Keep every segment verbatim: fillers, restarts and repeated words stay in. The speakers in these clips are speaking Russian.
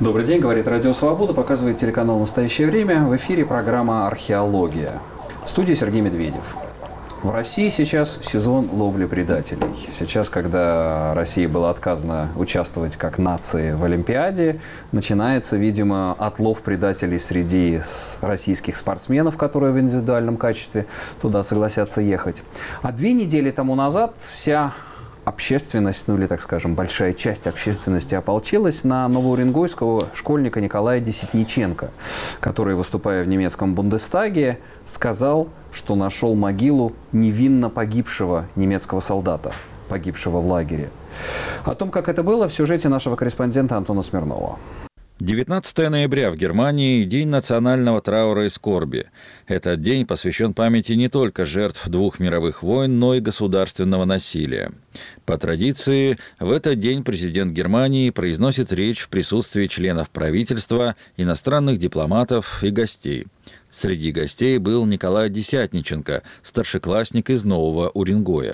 Добрый день, говорит Радио Свобода, показывает телеканал «Настоящее время». В эфире программа «Археология». В студии Сергей Медведев. В России сейчас сезон ловли предателей. Сейчас, когда России было отказано участвовать как нации в Олимпиаде, начинается, видимо, отлов предателей среди российских спортсменов, которые в индивидуальном качестве туда согласятся ехать. А две недели тому назад вся общественность, ну или, так скажем, большая часть общественности ополчилась на новоуренгойского школьника Николая Десятниченко, который, выступая в немецком Бундестаге, сказал, что нашел могилу невинно погибшего немецкого солдата, погибшего в лагере. О том, как это было, в сюжете нашего корреспондента Антона Смирнова. девятнадцатого ноября в Германии – День национального траура и скорби. Этот день посвящен памяти не только жертв двух мировых войн, но и государственного насилия. По традиции, в этот день президент Германии произносит речь в присутствии членов правительства, иностранных дипломатов и гостей. Среди гостей был Николай Десятниченко, старшеклассник из Нового Уренгоя.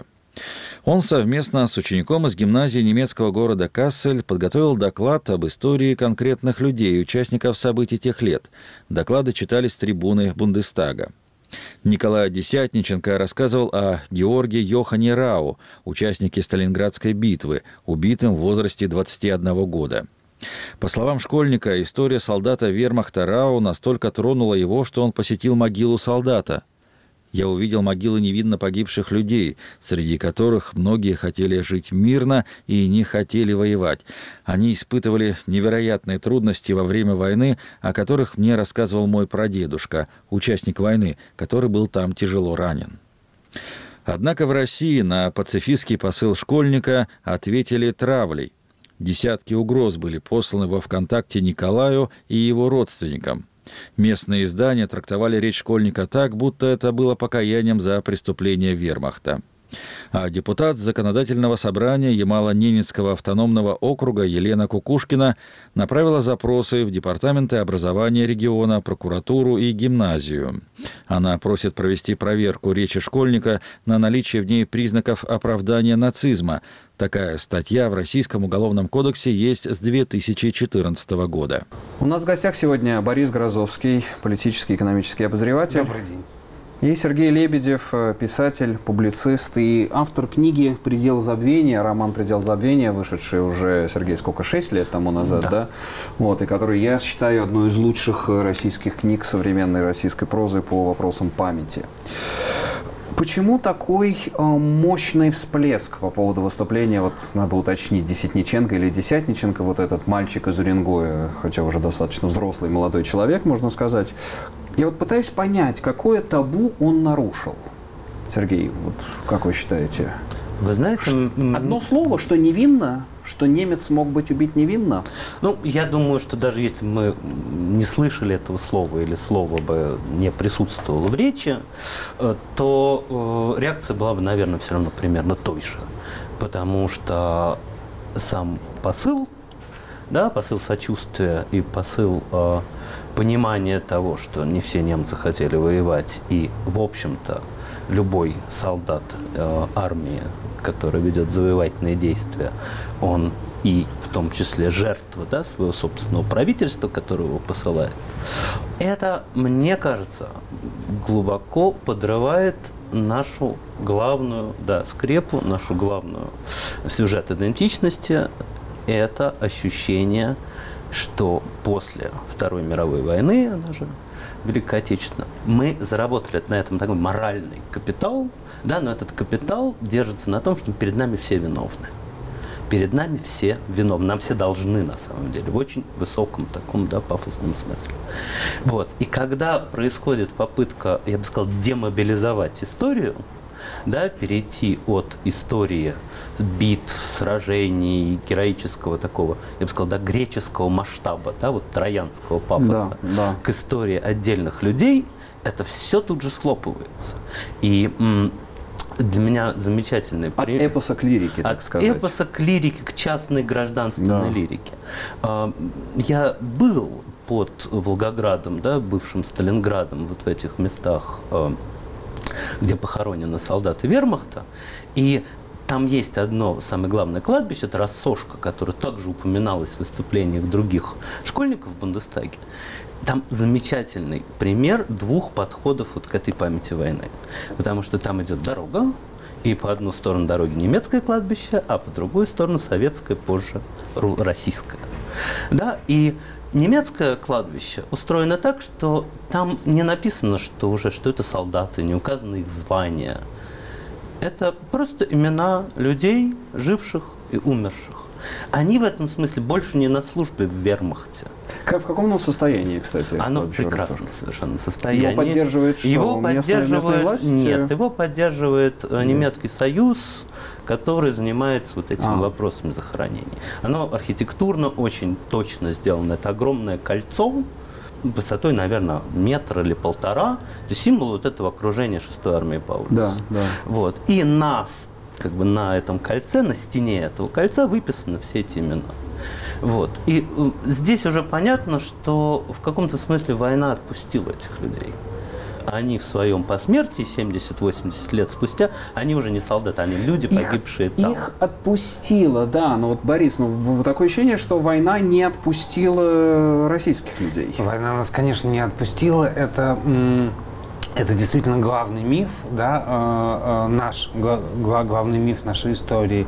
Он совместно с учеником из гимназии немецкого города Кассель подготовил доклад об истории конкретных людей, участников событий тех лет. Доклады читались с трибуны Бундестага. Николай Десятниченко рассказывал о Георге Йохане Рау, участнике Сталинградской битвы, убитым в возрасте двадцати одного года. По словам школьника, история солдата вермахта Рау настолько тронула его, что он посетил могилу солдата. «Я увидел могилы невинно погибших людей, среди которых многие хотели жить мирно и не хотели воевать. Они испытывали невероятные трудности во время войны, о которых мне рассказывал мой прадедушка, участник войны, который был там тяжело ранен». Однако в России на пацифистский посыл школьника ответили травлей. Десятки угроз были посланы во ВКонтакте Николаю и его родственникам. Местные издания трактовали речь школьника так, будто это было покаянием за преступление вермахта. А депутат Законодательного собрания Ямало-Ненецкого автономного округа Елена Кукушкина направила запросы в Департаменты образования региона, прокуратуру и гимназию. Она просит провести проверку речи школьника на наличие в ней признаков оправдания нацизма. Такая статья в Российском уголовном кодексе есть с две тысячи четырнадцатого года. У нас в гостях сегодня Борис Грозовский, политический и экономический обозреватель. Добрый день. И Сергей Лебедев, писатель, публицист и автор книги «Предел забвения», роман «Предел забвения», вышедший уже, Сергей, сколько, шесть лет тому назад, да? да? Вот, и который я считаю одной из лучших российских книг современной российской прозы по вопросам памяти. Почему такой э, мощный всплеск по поводу выступления, вот надо уточнить, Десятниченко или Десятниченко, вот этот мальчик из Уренгоя, хотя уже достаточно взрослый молодой человек, можно сказать. Я вот пытаюсь понять, какое табу он нарушил. Сергей, вот как вы считаете? Вы знаете... Одно слово, что невинно, что немец мог быть убит невинно? Ну, я думаю, что даже если мы не слышали этого слова или слово бы не присутствовало в речи, то реакция была бы, наверное, все равно примерно той же. Потому что сам посыл, да, посыл сочувствия и посыл э, понимания того, что не все немцы хотели воевать, и, в общем-то, любой солдат э, армии, который ведет завоевательные действия, он и в том числе жертва, да, своего собственного правительства, которое его посылает. Это, мне кажется, глубоко подрывает нашу главную, да, скрепу, нашу главную сюжет идентичности. Это ощущение, что после Второй мировой войны, она же Великой Отечественной, мы заработали на этом такой моральный капитал, да, но этот капитал держится на том, что перед нами все виновны. Перед нами все виновны, нам все должны, на самом деле, в очень высоком таком, да, пафосном смысле. Вот. И когда происходит попытка, я бы сказал, демобилизовать историю, да, перейти от истории битв, сражений, героического такого, я бы сказал, да, греческого масштаба, да, вот троянского пафоса, да, да. к истории отдельных людей, это все тут же схлопывается. И м- для меня замечательный От пример. эпоса к лирике, так От сказать. От эпоса к лирике, к частной гражданственной да. лирике. Я был под Волгоградом, да, бывшим Сталинградом, вот в этих местах, где похоронены солдаты вермахта, и там есть одно самое главное кладбище, это Рассошка, которое также упоминалось в выступлениях других школьников в Бундестаге. Там замечательный пример двух подходов вот к этой памяти войны. Потому что там идет дорога, и по одну сторону дороги немецкое кладбище, а по другую сторону советское, позже российское. Да? И немецкое кладбище устроено так, что там не написано, что уже, что это солдаты, не указаны их звания. Это просто имена людей, живших и умерших. Они в этом смысле больше не на службе в вермахте. Как, в каком оно состоянии, кстати? Оно в прекрасном совершенно состоянии. Его поддерживает что? Его Местные, поддерживает, местные власти? Нет, его поддерживает Нет. Немецкий Союз, который занимается вот этими а. вопросами захоронений. Оно архитектурно очень точно сделано. Это огромное кольцо, высотой, наверное, метр или полтора. Это символ вот этого окружения шестой армии Паулюса. Да, да. Вот. И на, как бы на этом кольце, на стене этого кольца выписаны все эти имена. Вот. И здесь уже понятно, что в каком-то смысле война отпустила этих людей. Они в своем посмертии, семьдесят-восемьдесят лет спустя, они уже не солдаты, они люди, погибшие их, там. Их отпустила, да. Но вот, Борис, ну, такое ощущение, что война не отпустила российских людей. Война нас, конечно, не отпустила. Это, это действительно главный миф, да, наш главный миф нашей истории.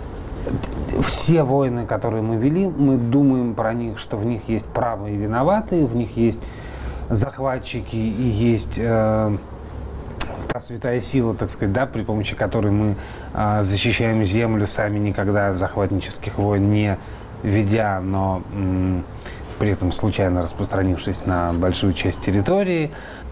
Все войны, которые мы вели, мы думаем про них, что в них есть правые и виноватые, в них есть захватчики и есть э, та святая сила, так сказать, да, при помощи которой мы э, защищаем землю, сами никогда захватнических войн не ведя, но м, при этом случайно распространившись на большую часть территории.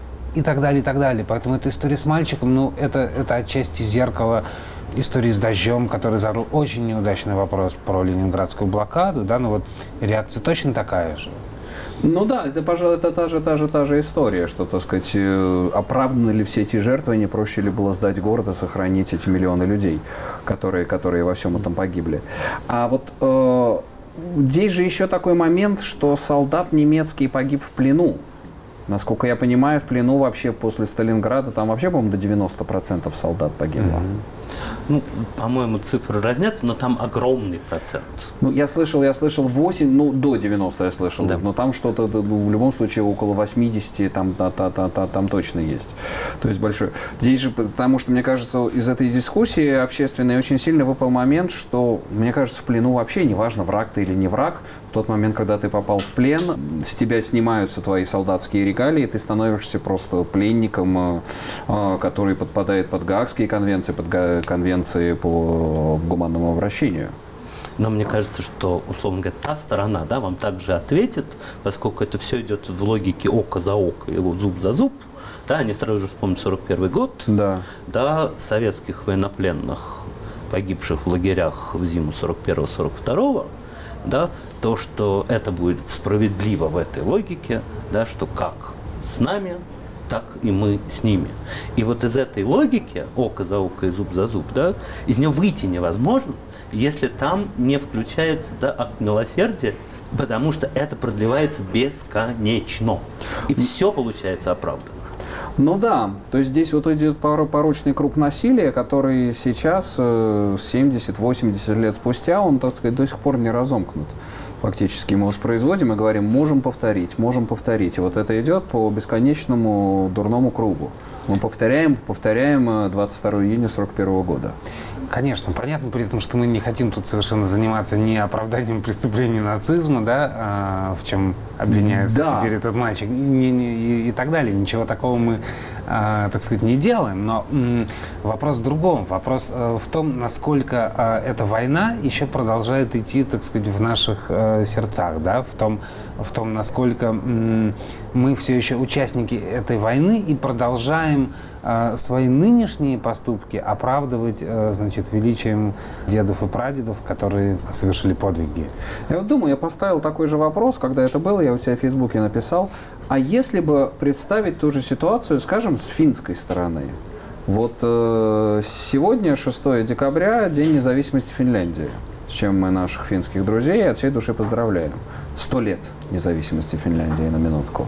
И так далее, и так далее. Поэтому эта история с мальчиком, ну, это, это отчасти зеркало истории с дождем, который задал очень неудачный вопрос про ленинградскую блокаду, да, но вот реакция точно такая же. Ну да, это, пожалуй, это та же, та же, та же история, что, так сказать, оправданы ли все эти жертвы, не проще ли было сдать город и сохранить эти миллионы людей, которые, которые во всем этом погибли. А вот э, здесь же еще такой момент, что солдат немецкий погиб в плену. Насколько я понимаю, в плену вообще после Сталинграда там вообще, по-моему, до девяноста процентов солдат погибло. Mm-hmm. Ну, по-моему, цифры разнятся, но там огромный процент. Ну, я слышал, я слышал восемь, ну, до девяноста я слышал, да. Но там что-то, ну, в любом случае, около восьмидесяти там, та, та, та, та, там точно есть. То есть большой. Здесь же, потому что, мне кажется, из этой дискуссии общественной очень сильно выпал момент, что, мне кажется, в плену вообще не важно, враг ты или не враг. В тот момент, когда ты попал в плен, с тебя снимаются твои солдатские регалии, ты становишься просто пленником, который подпадает под Гаагские конвенции, под конвенции по гуманному обращению. Но мне кажется, что, условно говоря, та сторона, да, вам также ответит, поскольку это все идет в логике око за око, его зуб за зуб. Да, они сразу же вспомнят сорок первый год, да. Да, советских военнопленных, погибших в лагерях в зиму сорок первого сорок второго, да, то, что это будет справедливо в этой логике, да, что как с нами, так и мы с ними. И вот из этой логики, око за око и зуб за зуб, да, из нее выйти невозможно, если там не включается, да, акт милосердия, потому что это продлевается бесконечно. И все получается оправданно. Ну да, то есть здесь вот идет порочный круг насилия, который сейчас, семьдесят-восемьдесят лет спустя, он, так сказать, до сих пор не разомкнут. Фактически мы воспроизводим и говорим, можем повторить, можем повторить. И вот это идет по бесконечному дурному кругу. Мы повторяем, повторяем двадцать второго июня сорок первого года. Конечно, понятно, при этом, что мы не хотим тут совершенно заниматься не оправданием преступлений нацизма, да, а, в чем обвиняется да. теперь этот мальчик, не, не, и, и так далее. Ничего такого мы, а, так сказать, не делаем. Но м, вопрос в другом. Вопрос а, в том, насколько а, эта война еще продолжает идти, так сказать, в наших а, сердцах, да, в том, в том, насколько м, мы все еще участники этой войны и продолжаем а, свои нынешние поступки оправдывать, а, значит, величием дедов и прадедов, которые совершили подвиги. Я вот думаю, я поставил такой же вопрос, когда это было, я у себя в Фейсбуке написал, а если бы представить ту же ситуацию, скажем, с финской стороны? Вот э, сегодня, шестого декабря, День независимости Финляндии, с чем мы наших финских друзей от всей души поздравляем. Сто лет независимости Финляндии, на минутку.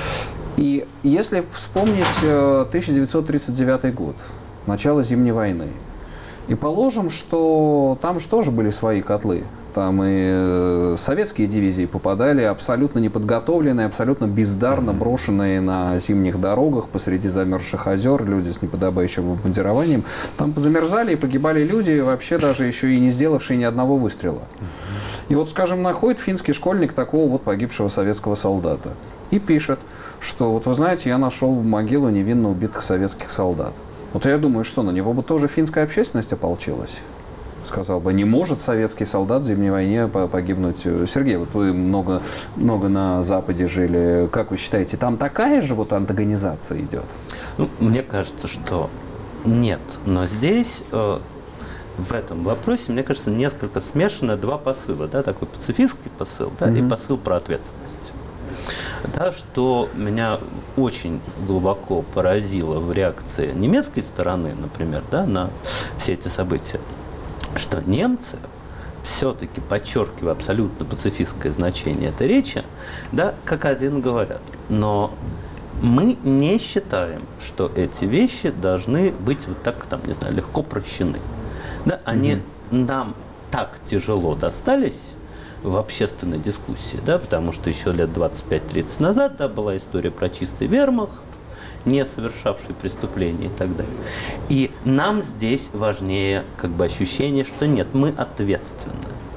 И если вспомнить тысяча девятьсот тридцать девятый год, начало Зимней войны, И положим, что там же тоже были свои котлы. Там и советские дивизии попадали абсолютно неподготовленные, абсолютно бездарно брошенные на зимних дорогах посреди замерзших озер, люди с неподобающим обмундированием. Там замерзали и погибали люди, вообще даже еще и не сделавшие ни одного выстрела. И вот, скажем, находит финский школьник такого вот погибшего советского солдата и пишет, что вот вы знаете, я нашел могилу невинно убитых советских солдат. Вот я думаю, что на него бы тоже финская общественность ополчилась. Сказал бы, не может советский солдат в Зимней войне погибнуть. Сергей, вот вы много, много на Западе жили. Как вы считаете, там такая же вот антагонизация идет? Ну, мне кажется, что нет. Но здесь, э, в этом вопросе, мне кажется, несколько смешаны два посыла. Да? Такой пацифистский посыл, да, mm-hmm. и посыл про ответственность. Да, что меня очень глубоко поразило в реакции немецкой стороны, например, да, на все эти события, что немцы, все-таки подчеркивая абсолютно пацифистское значение этой речи, да, как один говорят, но мы не считаем, что эти вещи должны быть вот так, там, не знаю, легко прощены. Да, они mm-hmm. нам так тяжело достались в общественной дискуссии, да, потому что еще лет двадцать пять тридцать назад, да, была история про чистый вермахт, не совершавший преступления и так далее. И нам здесь важнее как бы ощущение, что нет, мы ответственны.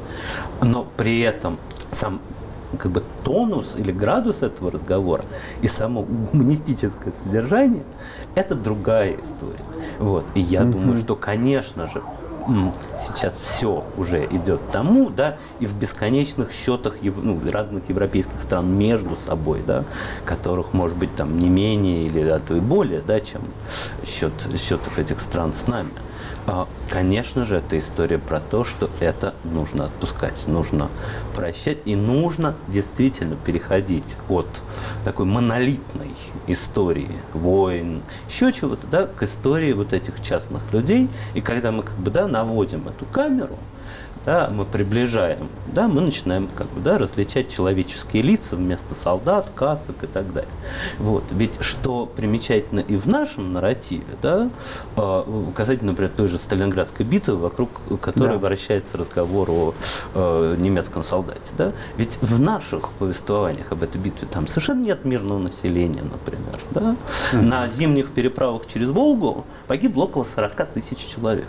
Но при этом сам как бы тонус или градус этого разговора и само гуманистическое содержание – это другая история. Вот. И я mm-hmm. думаю, что, конечно же, сейчас все уже идет к тому, да, и в бесконечных счетах ну, разных европейских стран между собой, да, которых может быть там не менее или а то и более, да, чем счет, счетов этих стран с нами. Конечно же, это история про то, что это нужно отпускать, нужно прощать и нужно действительно переходить от такой монолитной истории войн, еще чего-то, да, к истории вот этих частных людей. И когда мы как бы, да, наводим эту камеру, да, мы приближаем, да, мы начинаем как бы, да, различать человеческие лица вместо солдат, касок и так далее. Вот. Ведь что примечательно и в нашем нарративе, да, касательно, например, той же Сталинградской битвы, вокруг которой да. вращается разговор о э, немецком солдате. Да? Ведь в наших повествованиях об этой битве там совершенно нет мирного населения, например. Да? Mm-hmm. На зимних переправах через Волгу погибло около сорок тысяч человек.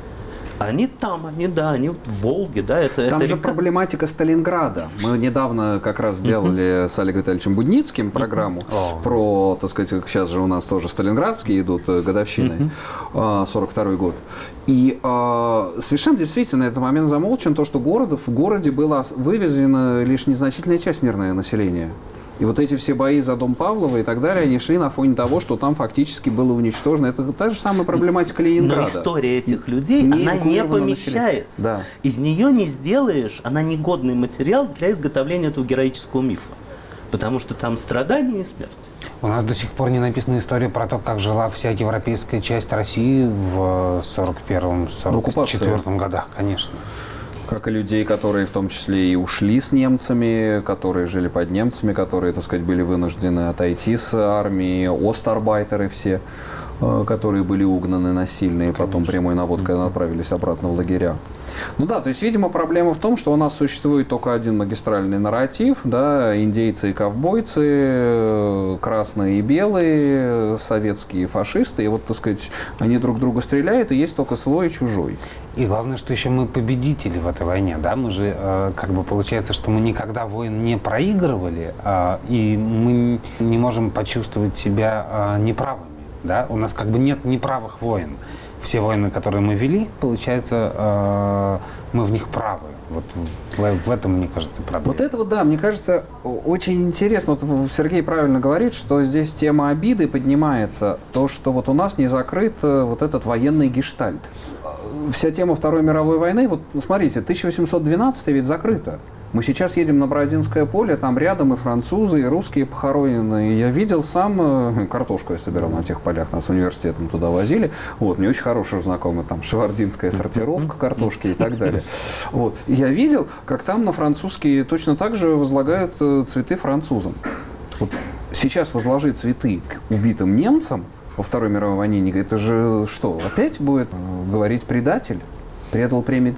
Они там, они, да, они в Волге, да, это... Там это же река... проблематика Сталинграда. Мы недавно как раз делали uh-huh. с Олегом Витальевичем Будницким программу uh-huh. про, так сказать, сейчас же у нас тоже сталинградские идут годовщины, uh-huh. сорок второй год. И э, совершенно действительно этот момент замолчен, то, что город, в городе была вывезена лишь незначительная часть мирного населения. И вот эти все бои за дом Павлова и так далее, они шли на фоне того, что там фактически было уничтожено. Это та же самая проблематика Ленинграда. Но история этих людей, не она не помещается. Да. Из нее не сделаешь, она негодный материал для изготовления этого героического мифа. Потому что там страдания и смерть. У нас до сих пор не написана история про то, как жила вся европейская часть России в сорок первом — сорок четвёртом годах, конечно. Как и людей, которые в том числе и ушли с немцами, которые жили под немцами, которые, так сказать, были вынуждены отойти с армии, остарбайтеры все, которые были угнаны насильно и потом прямой наводкой mm-hmm. направились обратно в лагеря. Ну да, то есть, видимо, проблема в том, что у нас существует только один магистральный нарратив, да, индейцы и ковбойцы, красные и белые, советские фашисты, и вот, так сказать, они друг друга стреляют, и есть только свой и чужой. И главное, что еще мы победители в этой войне, да, мы же, э, как бы получается, что мы никогда войн не проигрывали, э, и мы не можем почувствовать себя э, неправыми, да, у нас как бы нет неправых войн. Все войны, которые мы вели, получается, э, мы в них правы. Вот в, в этом, мне кажется, проблема. Вот это вот, да, мне кажется, очень интересно. Вот Сергей правильно говорит, что здесь тема обиды поднимается. То, что вот у нас не закрыт вот этот военный гештальт. Вся тема Второй мировой войны, вот смотрите, тысяча восемьсот двенадцатый ведь закрыта. Мы сейчас едем на Бородинское поле, там рядом и французы, и русские похоронены. Я видел сам, картошку я собирал на тех полях, нас университетом туда возили. Вот, мне очень хороший знакомый, там, шевардинская сортировка картошки и так далее. Вот. И я видел, как там на французские точно так же возлагают цветы французам. Вот сейчас возложить цветы к убитым немцам, во Второй мировой войне, это же что, опять будет говорить предатель? Предал премию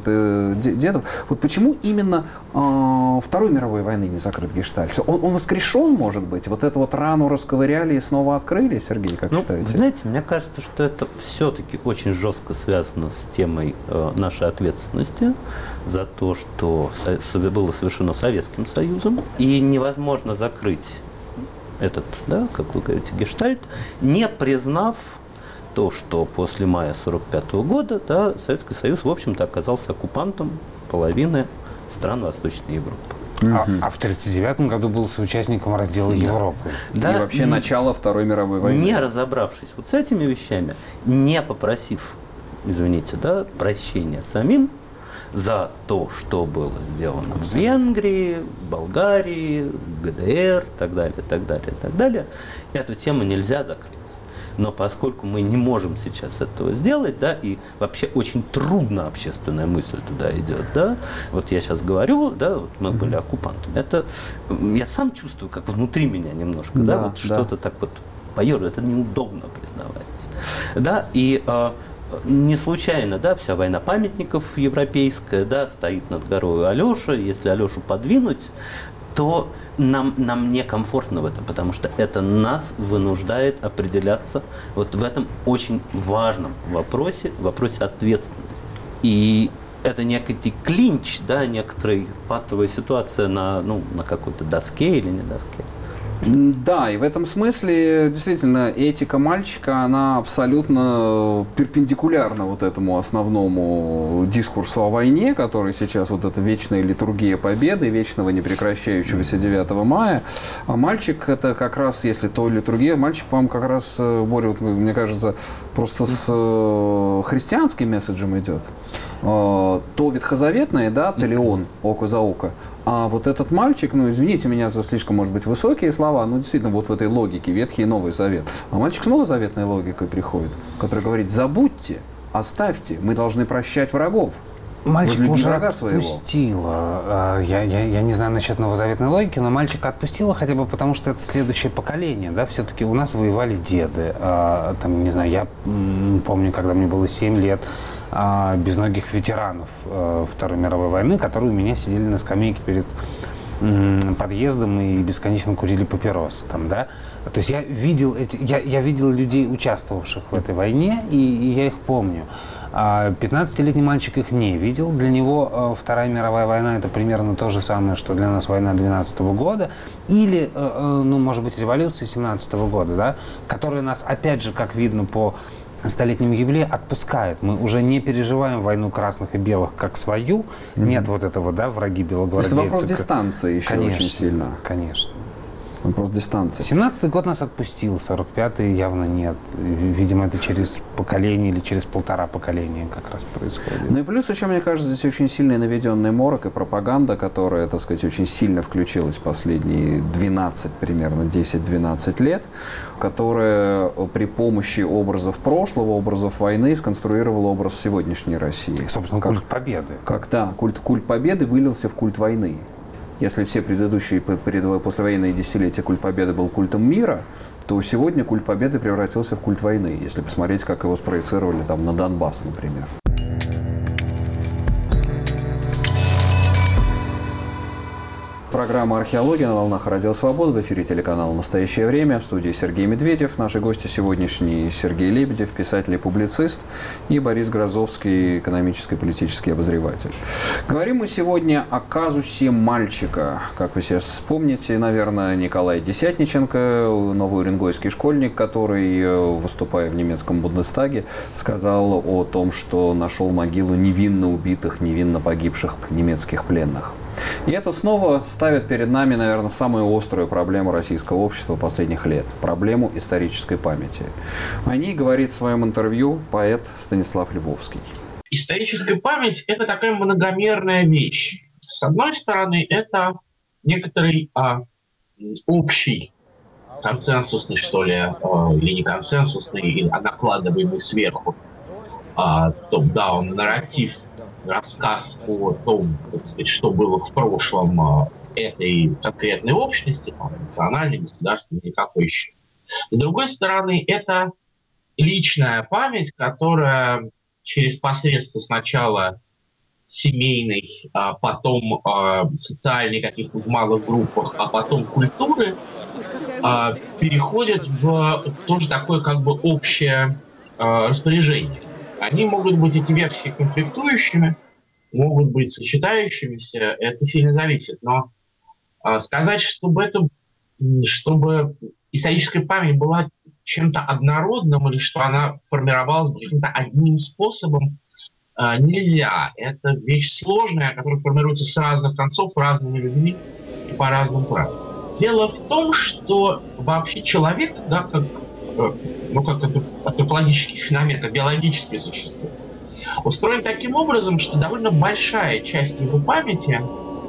дедов. Вот почему именно э, Второй мировой войны не закрыт гештальт? Он, он воскрешен, может быть? Вот эту вот рану расковыряли и снова открыли, Сергей, как ну, считаете? Знаете, мне кажется, что это все-таки очень жестко связано с темой э, нашей ответственности за то, что со- было совершено Советским Союзом. И невозможно закрыть этот, да, как вы говорите, гештальт, не признав то, что после мая сорок пятого года, да, Советский Союз, в общем-то, оказался оккупантом половины стран Восточной Европы. А, а в тридцать девятом году был соучастником раздела да. Европы. Да, и вообще не, начало Второй мировой войны. Не разобравшись вот с этими вещами, не попросив, извините, да, прощения самим за то, что было сделано в Венгрии, Болгарии, ГДР, так далее, так далее, так далее, эту тему нельзя закрыть. Но поскольку мы не можем сейчас этого сделать, да, и вообще очень трудно общественная мысль туда идет, да, вот я сейчас говорю, да, вот мы были оккупантами, это я сам чувствую, как внутри меня немножко, да, да вот да. что-то так вот поёрзает, это неудобно признаваться, да, и э, не случайно, да, вся война памятников европейская, да, стоит над горой Алёша, если Алёшу подвинуть, то нам, нам некомфортно в этом, потому что это нас вынуждает определяться вот в этом очень важном вопросе, вопросе ответственности. И это некий клинч, да, некоторая патовая ситуация на, ну, на какой-то доске или не доске. Да, и в этом смысле действительно этика мальчика, она абсолютно перпендикулярна вот этому основному дискурсу о войне, который сейчас вот эта вечная литургия победы, вечного непрекращающегося девятого мая. А мальчик это как раз, если то литургия, мальчик, по-моему, как раз, Боря, вот, мне кажется, просто с христианским месседжем идет. То ветхозаветное, да, талион, око за око. А вот этот мальчик, ну, извините меня за слишком, может быть, высокие слова, но действительно вот в этой логике Ветхий и Новый Завет. А мальчик с новозаветной логикой приходит, который говорит: забудьте, оставьте, мы должны прощать врагов. Мальчик уже отпустила. Я, я, я не знаю насчет новозаветной логики, но мальчика отпустила хотя бы потому, что это следующее поколение. Да? Все-таки у нас воевали деды. Там, не знаю, я помню, когда мне было семь лет, безногих ветеранов Второй мировой войны, которые у меня сидели на скамейке перед подъездом и бесконечно курили папиросы. Там, да? То есть я видел, эти, я, я видел людей, участвовавших в этой войне, и, и я их помню. пятнадцатилетний мальчик их не видел. Для него Вторая мировая война — это примерно то же самое, что для нас война двенадцатого года. Или, ну, может быть, революция семнадцатого года, да? Которая нас, опять же, как видно по столетнем юбилее, отпускает. Мы уже не переживаем войну красных и белых как свою. Mm-hmm. Нет вот этого, да, враги белогвардейцы. То есть вопрос дистанции еще конечно, очень сильно. Конечно. Вопрос дистанции. семнадцатый год нас отпустил, сорок пятый явно нет. Видимо, это через поколение или через полтора поколения как раз происходит. Ну и плюс еще, мне кажется, здесь очень сильный наведенный морок и пропаганда, которая, так сказать, очень сильно включилась в последние двенадцать, примерно десять-двенадцать лет, которая при помощи образов прошлого, образов войны сконструировала образ сегодняшней России. Собственно, как, культ победы. Как, да, культ, культ победы вылился в культ войны. Если все предыдущие послевоенные десятилетия культ победы был культом мира, то сегодня культ победы превратился в культ войны, если посмотреть, как его спроецировали там на Донбасс, например. Программа «Археология» на волнах Радио Свобода. В эфире телеканала «Настоящее время». В студии Сергей Медведев. Наши гости сегодняшние: Сергей Лебедев, писатель и публицист, и Борис Грозовский, экономический и политический обозреватель. Говорим мы сегодня о казусе мальчика. Как вы сейчас вспомните, наверное, Николай Десятниченко, новоуренгойский школьник, который, выступая в немецком Бундестаге, сказал о том, что нашел могилу невинно убитых, невинно погибших немецких пленных. И это снова ставит перед нами, наверное, самую острую проблему российского общества последних лет – проблему исторической памяти. О ней говорит в своем интервью поэт Станислав Львовский. Историческая память – это такая многомерная вещь. С одной стороны, это некоторый а, общий, консенсусный, что ли, а, или не консенсусный, а накладываемый сверху а, топ-даун нарратив, рассказ о том, так сказать, что было в прошлом этой конкретной общности, там, национальной, государственной, какой еще. С другой стороны, это личная память, которая через посредство сначала семейной, а потом а, социальной каких-то в малых группах, а потом культуры, а, переходит в тоже такое как бы общее а, распоряжение. Они могут быть, эти версии, конфликтующими, могут быть сочетающимися, это сильно зависит. Но а, сказать, чтобы это, чтобы историческая память была чем-то однородным или что она формировалась каким-то одним способом, нельзя. Это вещь сложная, которая формируется с разных концов, разными людьми и по разным правилам. Дело в том, что вообще человек, да, как, ну, как это антропологический феномен, как биологическое существо, устроен таким образом, что довольно большая часть его памяти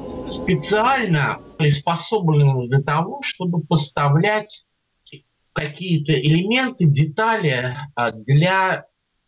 специально приспособлена для того, чтобы поставлять какие-то элементы, детали для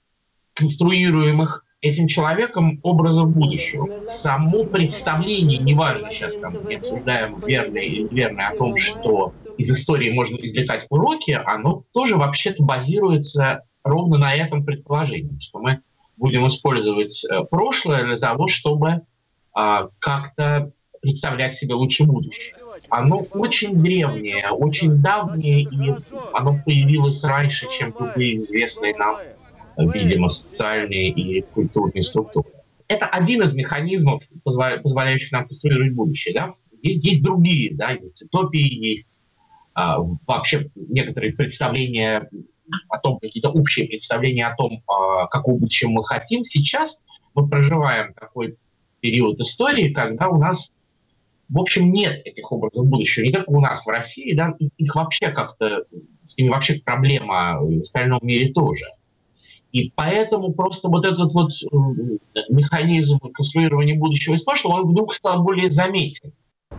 конструируемых этим человеком образов будущего. Само представление, неважно, сейчас там не обсуждаем верное или неверное, о том, что из истории можно извлекать уроки, оно тоже вообще-то базируется ровно на этом предположении, что мы будем использовать прошлое для того, чтобы а, как-то представлять себе лучше будущее. Оно очень древнее, очень давнее, и оно появилось раньше, чем любые известные нам, видимо, социальные и культурные структуры. Это один из механизмов, позволяющих нам конструировать будущее. Да? Есть, есть другие, да? Есть утопии, есть а, вообще некоторые представления о том, какие-то общие представления о том, а, какого будущего мы хотим. Сейчас мы проживаем такой период истории, когда у нас, в общем, нет этих образов будущего. Не только у нас в России, да? Их вообще как-то, с ними вообще проблема, в остальном мире тоже. И поэтому просто вот этот вот механизм конструирования будущего из прошлого, он вдруг стал более заметен.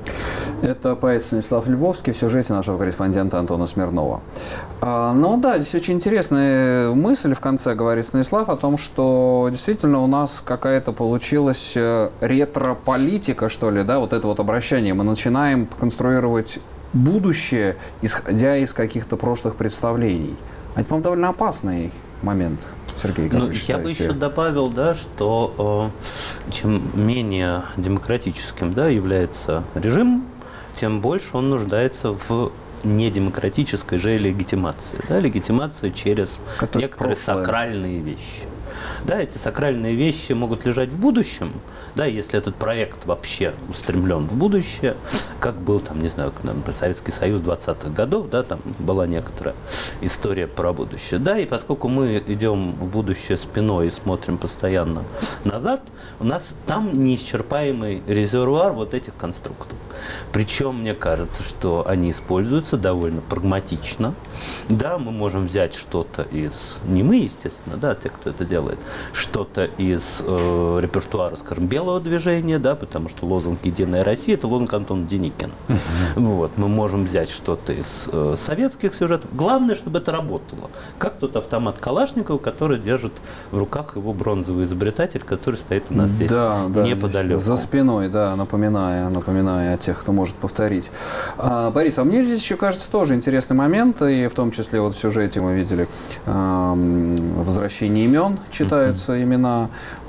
Это поэт Станислав Львовский в сюжете нашего корреспондента Антона Смирнова. А, ну да, здесь очень интересная мысль в конце говорит Станислав о том, что действительно у нас какая-то получилась ретро-политика, что ли, да, вот это вот обращение. Мы начинаем конструировать будущее, исходя из каких-то прошлых представлений. А это, по-моему, довольно опасный момент. Сергей, как ну, вы считаете? Я бы еще добавил, да, что э, чем менее демократическим, да, является режим, тем больше он нуждается в недемократической же легитимации. Да, легитимации через Который некоторые прошлое. сакральные вещи. Да, эти сакральные вещи могут лежать в будущем, да, если этот проект вообще устремлен в будущее, как был там, не знаю, там, Советский Союз двадцатых годов, да, там была некоторая история про будущее, да, и поскольку мы идем в будущее спиной и смотрим постоянно назад, у нас там неисчерпаемый резервуар вот этих конструктов. Причем, мне кажется, что они используются довольно прагматично. Да, мы можем взять что-то из, не мы, естественно, да, те, кто это делает, что-то из э, репертуара, скажем, белого движения, да, потому что лозунг «Единая Россия» – это лозунг Антона Деникина. Uh-huh. Вот, мы можем взять что-то из э, советских сюжетов. Главное, чтобы это работало. Как тот автомат Калашникова, который держит в руках его бронзовый изобретатель, который стоит у нас здесь да, да, неподалеку. Здесь за спиной, да, напоминая, напоминая о тех, кто может повторить. А, Борис, а мне здесь еще кажется тоже интересный момент, и в том числе вот в сюжете мы видели а, возвращение имен, читаются mm-hmm. имена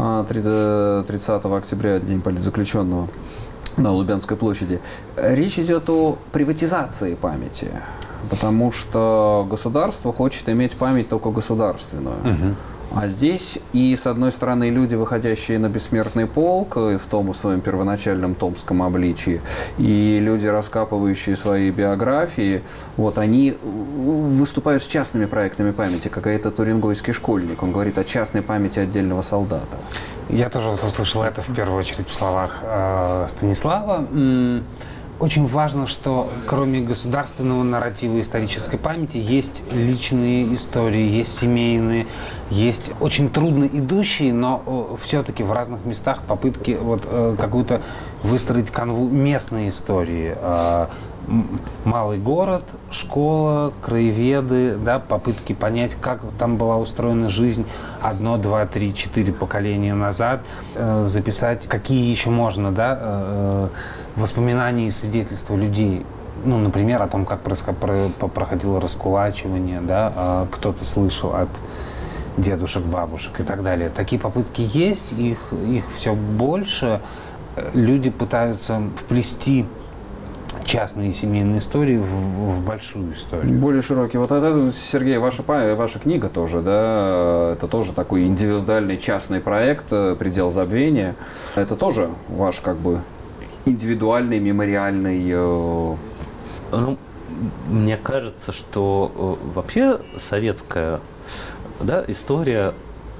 а, тридцатого октября, День политзаключенного на Лубянской площади. Речь идет о приватизации памяти, потому что государство хочет иметь память только государственную. Mm-hmm. А здесь и, с одной стороны, люди, выходящие на бессмертный полк в том в своем первоначальном томском обличии, и люди, раскапывающие свои биографии, вот они выступают с частными проектами памяти, как это турингойский школьник. Он говорит о частной памяти отдельного солдата. Я тоже вот услышал это в первую очередь в словах э, Станислава. Очень важно, что кроме государственного нарратива исторической памяти есть личные истории, есть семейные, есть очень трудно идущие, но все-таки в разных местах попытки вот, какую-то выстроить канву местной истории. Малый город, школа, краеведы, да, попытки понять, как там была устроена жизнь одно, два, три, четыре поколения назад, э, записать, какие еще можно, да, э, воспоминания и свидетельства людей ну, например, о том, как проходило раскулачивание, да, кто-то слышал от дедушек, бабушек и так далее. Такие попытки есть, их, их все больше. Люди пытаются вплести частные семейные истории в, в большую историю. Более широкий. Вот это, Сергей, ваша, ваша книга тоже, да, это тоже такой индивидуальный частный проект «Предел забвения». Это тоже ваш как бы индивидуальный мемориальный... Э... Ну, мне кажется, что э, вообще советская, да, история,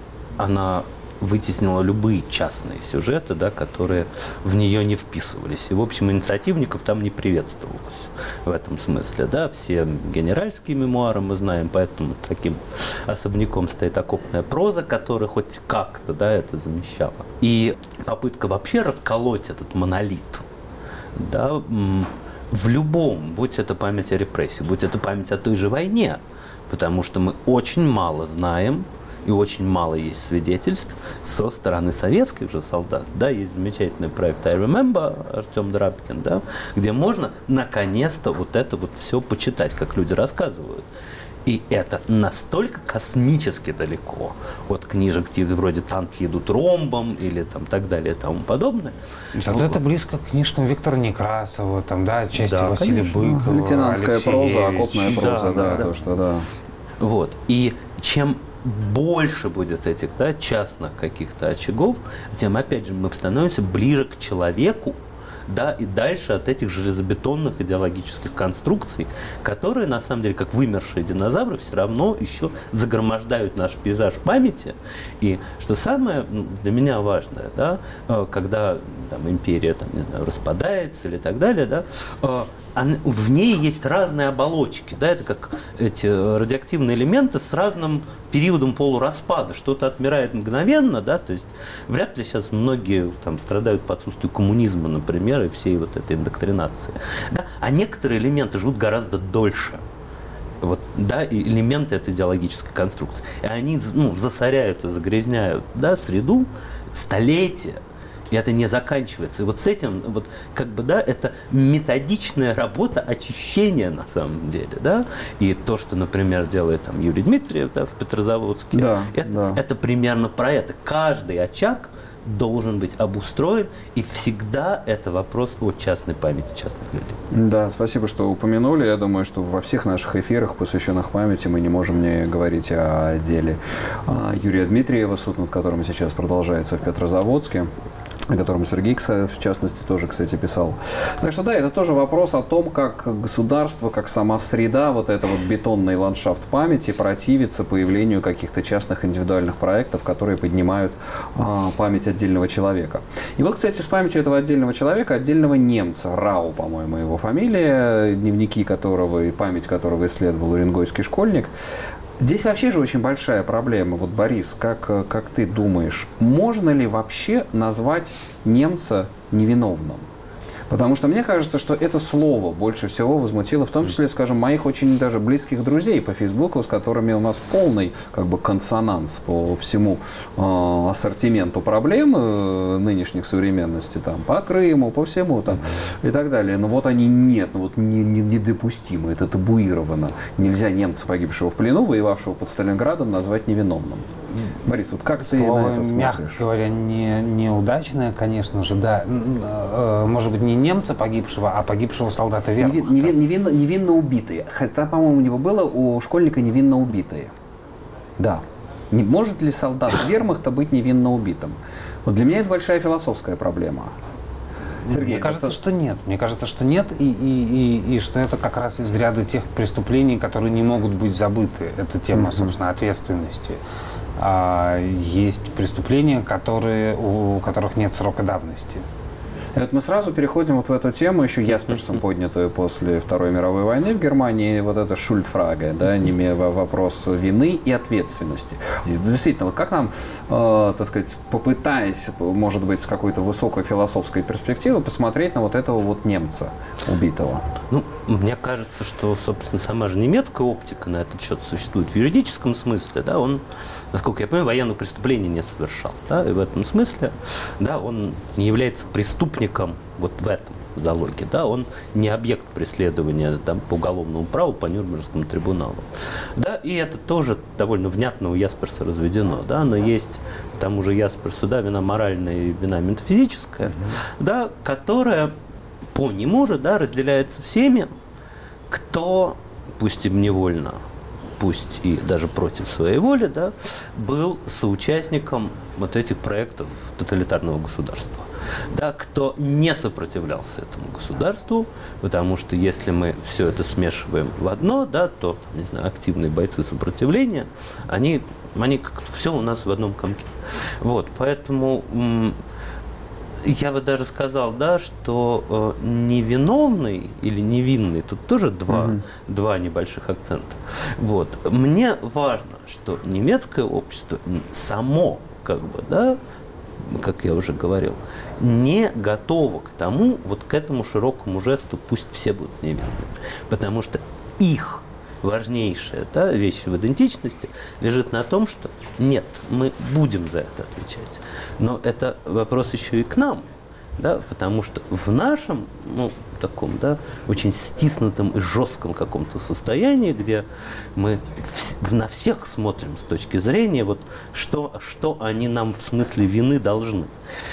она вытеснила любые частные сюжеты, да, которые в нее не вписывались. И, в общем, инициативников там не приветствовалось в этом смысле. Да. Все генеральские мемуары мы знаем, поэтому таким особняком стоит окопная проза, которая хоть как-то, да, это замещала. И попытка вообще расколоть этот монолит, да, в любом, будь это память о репрессии, будь это память о той же войне, потому что мы очень мало знаем, и очень мало есть свидетельств со стороны советских же солдат. Да, есть замечательный проект I Remember, Артем Драбкин, да, где можно наконец-то вот это вот все почитать, как люди рассказывают. И это настолько космически далеко от книжек типа вроде «Танки идут ромбом» или там так далее и тому подобное. Зато вот это близко к книжкам Виктора Некрасова, там, да, части да, Василия конечно. Быкова, лейтенантская проза, окопная проза, да, да, да, то, что да. Вот. И чем больше будет этих, да, частных каких-то очагов, тем, опять же, мы становимся ближе к человеку, да, и дальше от этих железобетонных идеологических конструкций, которые, на самом деле, как вымершие динозавры, все равно еще загромождают наш пейзаж памяти. И что самое для меня важное, да, когда там, империя, там, не знаю, распадается или так далее, да, в ней есть разные оболочки, да, это как эти радиоактивные элементы с разным периодом полураспада. Что-то отмирает мгновенно, да, то есть вряд ли сейчас многие там страдают по отсутствию коммунизма, например, и всей вот этой индоктринации. Да? А некоторые элементы живут гораздо дольше. Вот, да, и элементы этой идеологической конструкции. И они, ну, засоряют и загрязняют, да, среду столетия. И это не заканчивается. И вот с этим, вот, как бы, да, это методичная работа очищения на самом деле, да. И то, что, например, делает там Юрий Дмитриев, да, в Петрозаводске, да, это, да. это примерно про это. Каждый очаг должен быть обустроен, и всегда это вопрос о частной памяти частных людей. Да, спасибо, что упомянули. Я думаю, что во всех наших эфирах, посвященных памяти, мы не можем не говорить о деле Юрия Дмитриева, суд над которым сейчас продолжается в Петрозаводске, о котором Сергей, в частности, тоже, кстати, писал. Так что да, это тоже вопрос о том, как государство, как сама среда, вот это вот бетонный ландшафт памяти противится появлению каких-то частных индивидуальных проектов, которые поднимают а, память отдельного человека. И вот, кстати, с памятью этого отдельного человека, отдельного немца, Рау, по-моему, его фамилия, дневники которого и память которого исследовал уренгойский школьник. Здесь вообще же очень большая проблема. Вот, Борис, как, как ты думаешь, можно ли вообще назвать немца невиновным? Потому что мне кажется, что это слово больше всего возмутило, в том числе, скажем, моих очень даже близких друзей по Фейсбуку, с которыми у нас полный как бы консонанс по всему э, ассортименту проблем э, нынешних современности, там, по Крыму, по всему там и так далее. Но вот они нет, ну вот не, не, недопустимо, это табуировано. Нельзя немца, погибшего в плену, воевавшего под Сталинградом, назвать невиновным. Борис, вот как ты Слово, на это смотришь? мягко говоря, не, неудачное, конечно же, да. Может быть, не немца погибшего, а погибшего солдата вермахта. Невин, невинно, невинно убитые. Хотя, по-моему, у него было у школьника невинно убитые. Да. Не может ли солдат вермахта быть невинно убитым? Вот для меня это большая философская проблема. Сергей, мне кажется, это... что нет. Мне кажется, что нет, и, и, и, и что это как раз из ряда тех преступлений, которые не могут быть забыты. Это тема, mm-hmm. собственно, ответственности. А, есть преступления, которые, у которых нет срока давности. И вот мы сразу переходим вот в эту тему, еще Ясперсом поднятую после Второй мировой войны в Германии, вот это Шульдфраге, да, вопрос вины и ответственности. Действительно, вот как нам, э, так сказать, попытаясь, может быть, с какой-то высокой философской перспективы, посмотреть на вот этого вот немца убитого? Ну, мне кажется, что, собственно, сама же немецкая оптика на этот счет существует в юридическом смысле, да, он, насколько я понимаю, военных преступлений не совершал, да, и в этом смысле, да, он не является преступником вот в этом залоги, да, он не объект преследования там, по уголовному праву, по Нюрнбергскому трибуналу. Да, и это тоже довольно внятно у Ясперса разведено, да, но есть к тому же Ясперсу, да, вина моральная и вина метафизическая, mm-hmm. да, которая по нему же, да, разделяется всеми, кто, пусть и невольно, пусть и даже против своей воли, да, был соучастником вот этих проектов тоталитарного государства. Да, кто не сопротивлялся этому государству, потому что если мы все это смешиваем в одно, да, то, не знаю, активные бойцы сопротивления, они, они как-то все у нас в одном комке. Вот, поэтому м- я бы даже сказал, да, что э, невиновный или невинный, тут тоже два, mm-hmm. два небольших акцента. Вот. Мне важно, что немецкое общество само, как бы, да, как я уже говорил, не готово к тому, вот к этому широкому жесту, пусть все будут невинными. Потому что их важнейшая, да, вещь в идентичности лежит на том, что нет, мы будем за это отвечать. Но это вопрос еще и к нам, да, потому что в нашем, ну, таком, да, очень стиснутом и жестком каком-то состоянии, где мы в, на всех смотрим с точки зрения, вот, что, что они нам в смысле вины должны,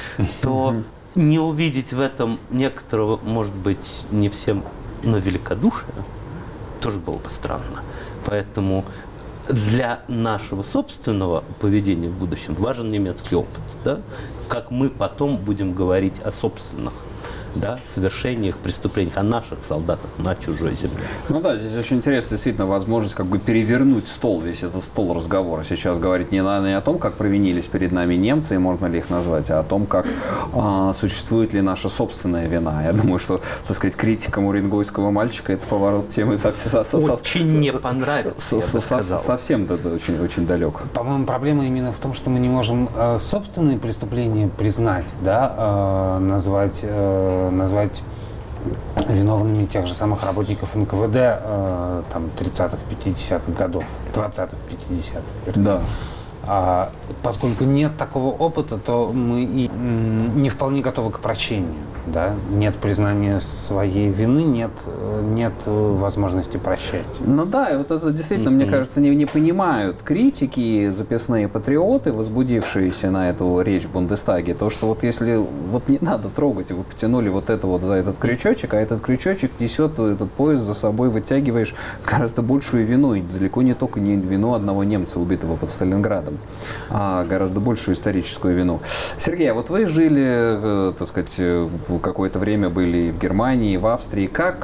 то не увидеть в этом некоторого, может быть, не всем, но великодушия, тоже было бы странно. Поэтому для нашего собственного поведения в будущем важен немецкий опыт, да? Как мы потом будем говорить о собственных, да, совершениях, преступлениях, о наших солдатах на чужой земле. Ну да, здесь очень интересно, действительно, возможность как бы перевернуть стол, весь этот стол разговора. Сейчас говорить не, на, не о том, как провинились перед нами немцы, и можно ли их назвать, а о том, как а, существует ли наша собственная вина. Я думаю, что, так сказать, критика мурингойского мальчика — это поворот темы совсем... Очень не понравится, я бы сказал. Совсем очень, очень далек. По-моему, проблема именно в том, что мы не можем э, собственные преступления признать, да, э, назвать... Э, назвать виновными тех же самых работников эн ка вэ дэ э, там, тридцатых-пятидесятых годов, двадцатых-пятидесятых. Да. А, поскольку нет такого опыта, то мы и м, не вполне готовы к прощению. Да? Нет признания своей вины, нет, нет возможности прощать. Ну да, и вот это действительно, mm-hmm. мне кажется, не, не понимают критики, записные патриоты, возбудившиеся на эту речь в Бундестаге, то, что вот если вот не надо трогать, вы потянули вот это вот за этот крючочек, а этот крючочек несет этот поезд за собой, вытягиваешь гораздо большую вину, и далеко не только не вину одного немца, убитого под Сталинградом, а гораздо большую историческую вину. Сергей, а вот вы жили, так сказать, какое-то время были и в Германии, и в Австрии. Как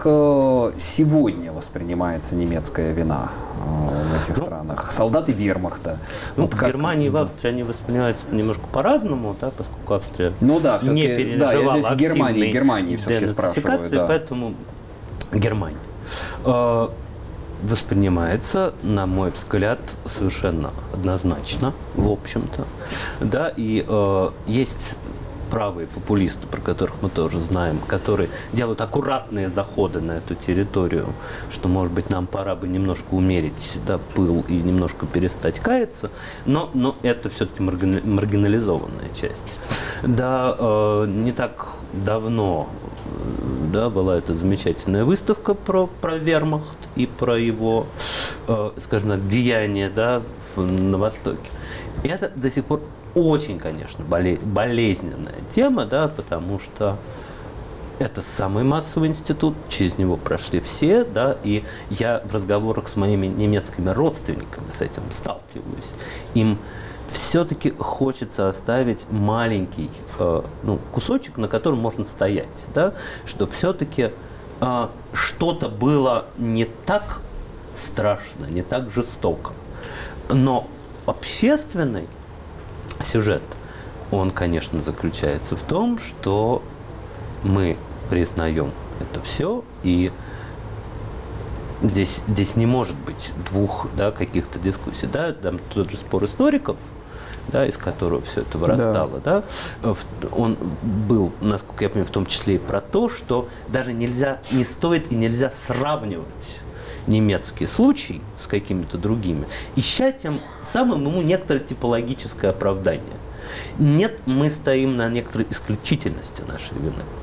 сегодня воспринимается немецкая вина в этих ну, странах? Солдаты вермахта. Ну, вот в как... Германии и в Австрии они воспринимаются немножко по-разному, да, поскольку Австрия ну, да, не переживала да, я здесь Германии, Германии все-таки спрашиваю. Да. Поэтому Германия э, воспринимается, на мой взгляд, совершенно однозначно, в общем-то. Да, и э, есть правые популисты, про которых мы тоже знаем, которые делают аккуратные заходы на эту территорию, что, может быть, нам пора бы немножко умерить, да, пыл и немножко перестать каяться, но, но это все-таки маргинализованная часть. Да, э, не так давно, да, была эта замечательная выставка про, про вермахт и про его, э, скажем так, деяния, да, на Востоке. И это до сих пор очень, конечно, болезненная тема, да, потому что это самый массовый институт, через него прошли все, да, и я в разговорах с моими немецкими родственниками с этим сталкиваюсь. Им все-таки хочется оставить маленький э, ну, кусочек, на котором можно стоять, да, что все-таки э, что-то было не так страшно, не так жестоко, но общественный сюжет, он, конечно, заключается в том, что мы признаем это все, и здесь, здесь не может быть двух, да, каких-то дискуссий. Да? Там тот же спор историков, да, из которого все это вырастало, да. Да, он был, насколько я понимаю, в том числе и про то, что даже нельзя, не стоит и нельзя сравнивать немецкий случай с какими-то другими, ища тем самым ему некоторое типологическое оправдание. Нет, мы стоим на некоторой исключительности нашей вины.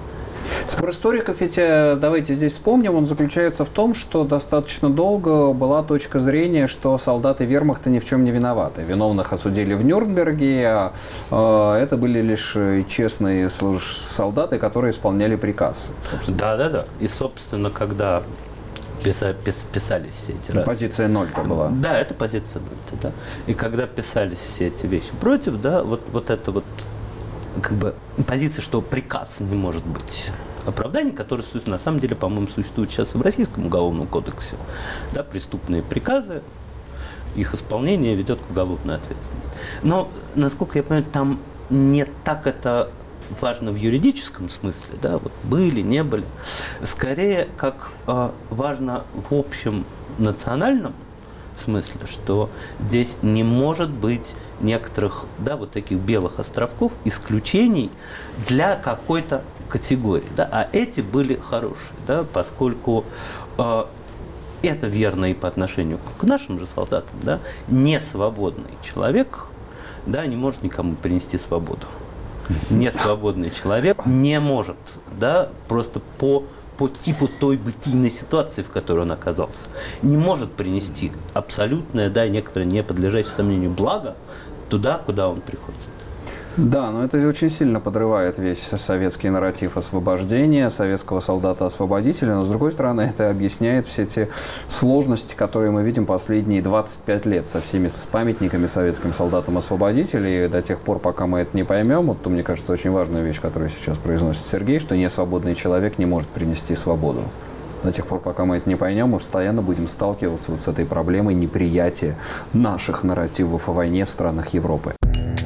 Спор историков ведь, давайте здесь вспомним, он заключается в том, что достаточно долго была точка зрения, что солдаты вермахта ни в чем не виноваты. Виновных осудили в Нюрнберге, а это были лишь честные солдаты, которые исполняли приказ. Да, да, да. И, собственно, когда писа, пис, писались все эти разные... Позиция ноль-то была. Да, это позиция ноль, да. И когда писались все эти вещи против, да, вот, вот это вот как бы позиция, что приказ не может быть оправданием, которое на самом деле, по-моему, существует сейчас и в Российском уголовном кодексе. Да, преступные приказы, их исполнение ведет к уголовной ответственности. Но, насколько я понимаю, там не так это важно в юридическом смысле, да, вот были, не были. Скорее, как э, важно в общем национальном смысле, что здесь не может быть некоторых, да, вот таких белых островков, исключений для какой-то категории, да, а эти были хорошие, да, поскольку э, это верно и по отношению к нашим же солдатам, да, несвободный человек, да, не может никому принести свободу. Несвободный человек не может, да, просто по по типу той бытийной ситуации, в которой он оказался, не может принести абсолютное, да, некоторое не подлежащее сомнению благо туда, куда он приходит. Да, но это очень сильно подрывает весь советский нарратив освобождения, советского солдата-освободителя, но, с другой стороны, это объясняет все те сложности, которые мы видим последние двадцать пять лет со всеми с памятниками советским солдатам-освободителям, и до тех пор, пока мы это не поймем, вот, то, мне кажется, очень важная вещь, которую сейчас произносит Сергей, что несвободный человек не может принести свободу. До тех пор, пока мы это не поймем, мы постоянно будем сталкиваться вот с этой проблемой неприятия наших нарративов о войне в странах Европы.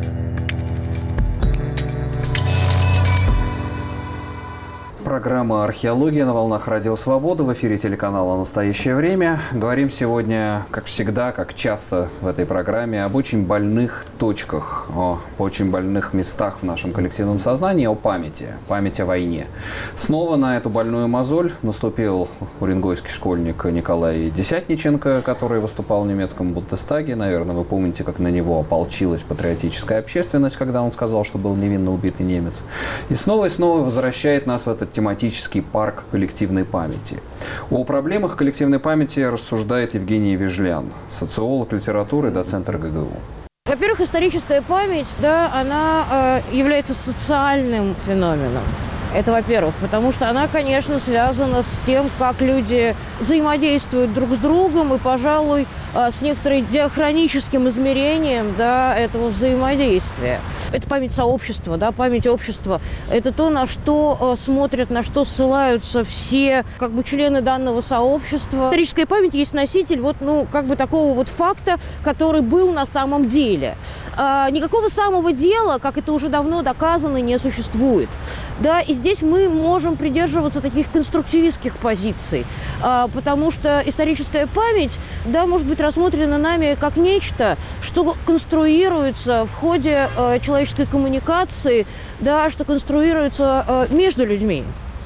Программа «Археология» на волнах Радио Свобода, в эфире телеканала «Настоящее время». Говорим сегодня, как всегда, как часто в этой программе, об очень больных точках, о очень больных местах в нашем коллективном сознании, о памяти, память о войне. Снова на эту больную мозоль наступил уренгойский школьник Николай Десятниченко, который выступал в немецком Бундестаге. Наверное, вы помните, как на него ополчилась патриотическая общественность, когда он сказал, что был невинно убитый немец. И снова и снова возвращает нас в этот тематический парк коллективной памяти. О проблемах коллективной памяти рассуждает Евгений Вежлян, социолог литературы, доцент эр гэ гэ у. Во-первых, историческая память, да, она э, является социальным феноменом. Это, во-первых, потому что она, конечно, связана с тем, как люди взаимодействуют друг с другом и, пожалуй, с некоторым диахроническим измерением, да, этого взаимодействия. Это память сообщества, да, память общества. Это то, на что смотрят, на что ссылаются все как бы члены данного сообщества. Историческая память есть носитель вот, ну, как бы такого вот факта, который был на самом деле. А, никакого самого дела, как это уже давно доказано, не существует. Да, и здесь мы можем придерживаться таких конструктивистских позиций, а, потому что историческая память, да, может быть рассмотрена нами как нечто, что конструируется в ходе э, человеческой коммуникации, да, что конструируется э, между людьми.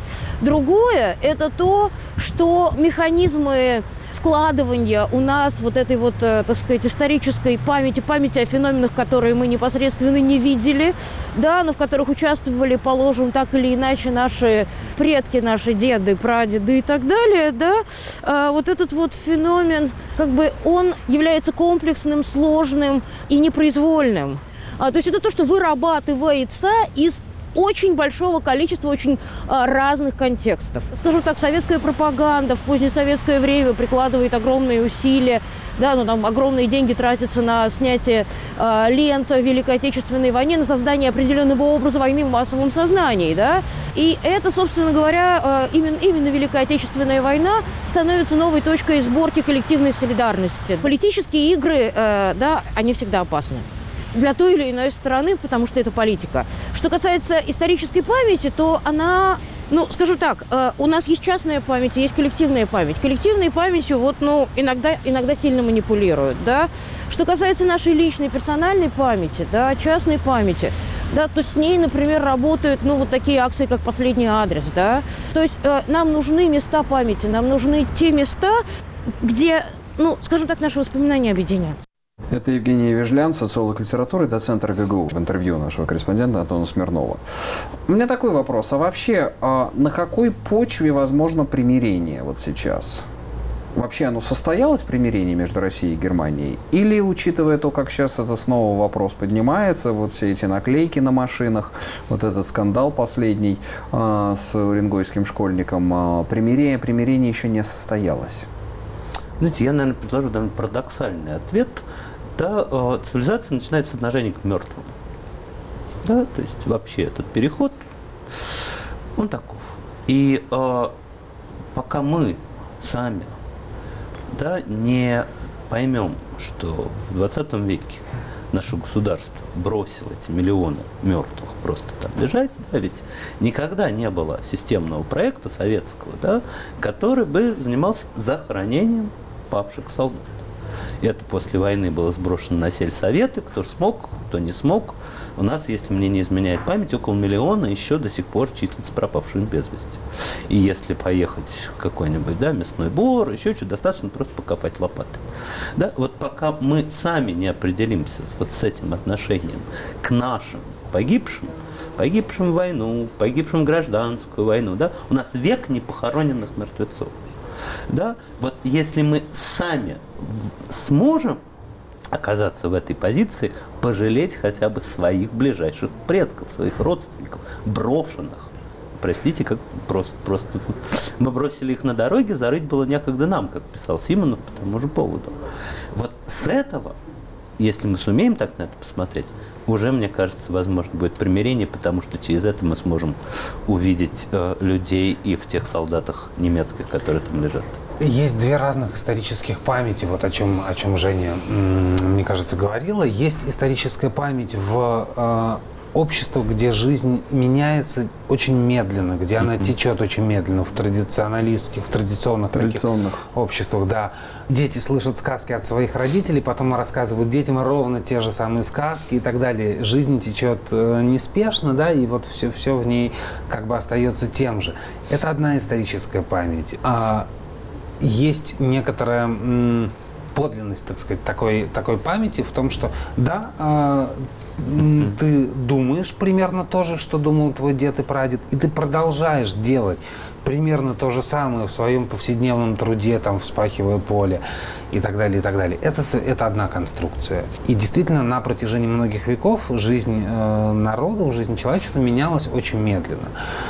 Другое – это то, что механизмы складывания у нас вот этой вот, так сказать, исторической памяти, памяти о феноменах, которые мы непосредственно не видели, да, но в которых участвовали, положим, так или иначе наши предки, наши деды, прадеды и так далее, да, а вот этот вот феномен, как бы, он является комплексным, сложным и непроизвольным. А, то есть это то, что вырабатывается из очень большого количества очень а, разных контекстов. Скажу так, советская пропаганда в позднесоветское время прикладывает огромные усилия, да, ну, там огромные деньги тратятся на снятие а, лент в Великой Отечественной войне, на создание определенного образа войны в массовом сознании, да. И это, собственно говоря, а, именно, именно Великая Отечественная война становится новой точкой сборки коллективной солидарности. Политические игры, а, да, они всегда опасны для той или иной стороны, потому что это политика. Что касается исторической памяти, то она, ну, скажу так, э, у нас есть частная память, есть коллективная память. Коллективной памятью вот, ну, иногда, иногда сильно манипулируют, да. Что касается нашей личной, персональной памяти, да, частной памяти, да, то с ней, например, работают, ну, вот такие акции, как «Последний адрес», да. То есть э, нам нужны места памяти, нам нужны те места, где, ну, скажем так, наши воспоминания объединятся. Это Евгений Вежлян, социолог литературы, доцент эр гэ гэ у, в интервью нашего корреспондента Антона Смирнова. У меня такой вопрос. А вообще, а на какой почве возможно примирение вот сейчас? Вообще оно состоялось, примирение между Россией и Германией? Или, учитывая то, как сейчас это снова вопрос поднимается, вот все эти наклейки на машинах, вот этот скандал последний а, с уренгойским школьником, а, примирение, примирение еще не состоялось? Знаете, я, наверное, предложу довольно парадоксальный ответ. Да, э, цивилизация начинается с отношения к мертвым. Да, то есть вообще этот переход, он таков. И э, пока мы сами, да, не поймем, что в двадцатом веке наше государство бросило эти миллионы мертвых просто там лежать, да, ведь никогда не было системного проекта советского, да, который бы занимался захоронением павших солдат. И это после войны было сброшено на сельсоветы, кто смог, кто не смог. У нас, если мне не изменяет память, около миллиона еще до сих пор числится пропавшими без вести. И если поехать в какой-нибудь, да, мясной бор, еще что-то, достаточно просто покопать лопатой. Да, вот пока мы сами не определимся вот с этим отношением к нашим погибшим, погибшим в войну, погибшим в гражданскую войну, да, у нас век непохороненных мертвецов. Да, вот если мы сами сможем оказаться в этой позиции, пожалеть хотя бы своих ближайших предков, своих родственников, брошенных. Простите, как просто, просто мы бросили их на дороге, зарыть было некогда нам, как писал Симонов по тому же поводу. Вот с этого, если мы сумеем так на это посмотреть, уже, мне кажется, возможно будет примирение, потому что через это мы сможем увидеть э, людей и в тех солдатах немецких, которые там лежат. Есть две разных исторических памяти, вот о чем, о чем Женя, мне кажется, говорила. Есть историческая память в э, обществах, где жизнь меняется очень медленно, где она mm-hmm. течет очень медленно, в традиционалистских, в традиционных, традиционных. обществах. Да. Дети слышат сказки от своих родителей, потом рассказывают детям ровно те же самые сказки и так далее. Жизнь течет э, неспешно, да, и вот все, все в ней как бы остается тем же. Это одна историческая память. А есть некоторая м, подлинность, так сказать, такой, такой памяти в том, что да, э, mm-hmm. ты думаешь примерно то же, что думал твой дед и прадед, и ты продолжаешь делать примерно то же самое в своем повседневном труде, там, вспахивая поле и так далее, и так далее. Это, это одна конструкция. И действительно, на протяжении многих веков жизнь э, народов, жизнь человечества менялась очень медленно.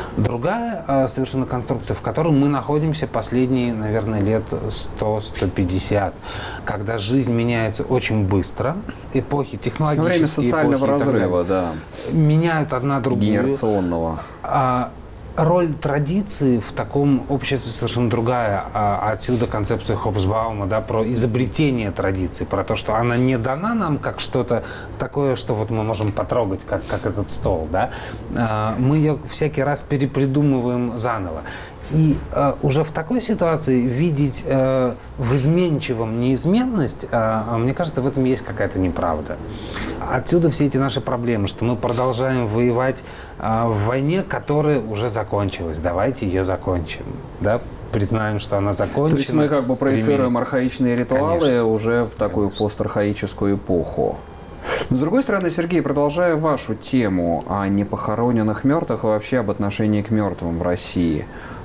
Другая э, совершенно конструкция, в которой мы находимся последние, наверное, лет сто - сто пятьдесят, когда жизнь меняется очень быстро, эпохи технологические, время социального эпохи, разрыва, да, меняют одна другую. Генерационного. А, Роль традиции в таком обществе совершенно другая. А отсюда концепция Хобсбаума, да, про изобретение традиции, про то, что она не дана нам как что-то такое, что вот мы можем потрогать, как, как этот стол. Да? А, мы ее всякий раз перепридумываем заново. И э, уже в такой ситуации видеть э, в изменчивом неизменность, э, мне кажется, в этом есть какая-то неправда. Отсюда все эти наши проблемы, что мы продолжаем воевать э, в войне, которая уже закончилась. Давайте ее закончим. Да? Признаем, что она закончена. То есть мы как бы проецируем примерим. архаичные ритуалы Конечно. уже в такую Конечно. постархаическую эпоху. Но, с другой стороны, Сергей, продолжая вашу тему о непохороненных мертвых и вообще об отношении к мертвым в России,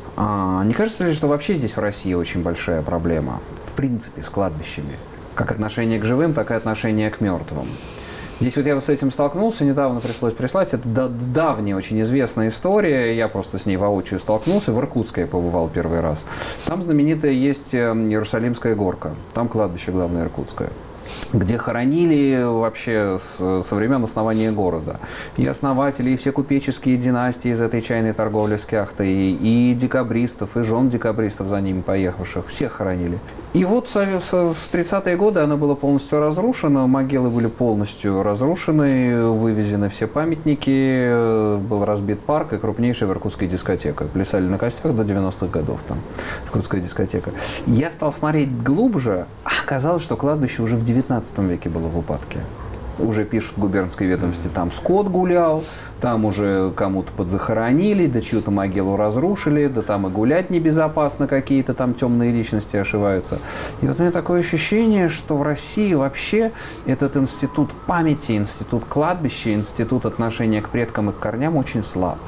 А, не кажется ли, что вообще здесь в России очень большая проблема, в принципе, с кладбищами? Как отношение к живым, так и отношение к мертвым. Здесь вот я вот с этим столкнулся, недавно пришлось прислать. Это давняя, очень известная история. Я просто с ней воочию столкнулся. В Иркутске я побывал первый раз. Там знаменитая есть Иерусалимская горка. Там кладбище главное иркутское, где хоронили вообще с, со времен основания города. И основатели, и все купеческие династии из этой чайной торговли с кяхтой, и, и декабристов, и жен декабристов, за ними поехавших. Всех хоронили. И вот в тридцатые годы оно было полностью разрушено, могилы были полностью разрушены, вывезены все памятники, был разбит парк и крупнейшая в Иркутская дискотека. Плясали на костях до девяностых годов там, Иркутская дискотека. Я стал смотреть глубже, а оказалось, что кладбище уже в девятнадцатом веке было в упадке. уже пишут в губернской ведомости, там скот гулял, там уже кому-то подзахоронили, да чью-то могилу разрушили, да там и гулять небезопасно, какие-то там темные личности ошиваются. И вот у меня такое ощущение, что в России вообще этот институт памяти, институт кладбища, институт отношения к предкам и к корням очень слаб.